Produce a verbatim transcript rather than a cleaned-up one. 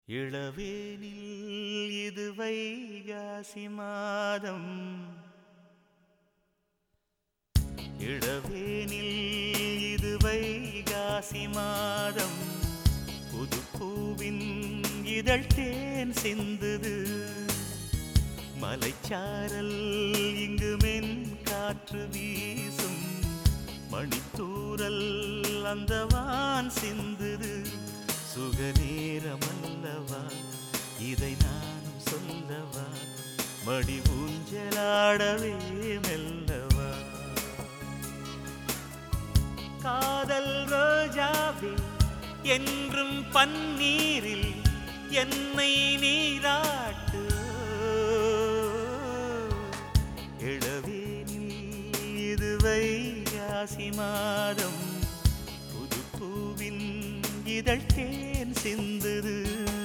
இளவேனில் இது வைகாசி மாதம் இளவேனில் இது வைகாசி மாதம் புதுப்பூவின் இதழ் தேன் சிந்துது மலைச்சாரல் இங்கு மென் காற்று வீசும் மணித்தூரல் அந்த வான் சிந்துது சுகநேரமல்லவா இதை நானும் சொல்லவா மடி ஊஞ்சலாடவே மெல்லவா காதல் ரோஜாவே என்றும் பன்னீரில் என்னை நீராட்டு இளவேனில் இது வைகாசி மாதம் புதுப்பூவின் இதழ் தேன் சிந்துது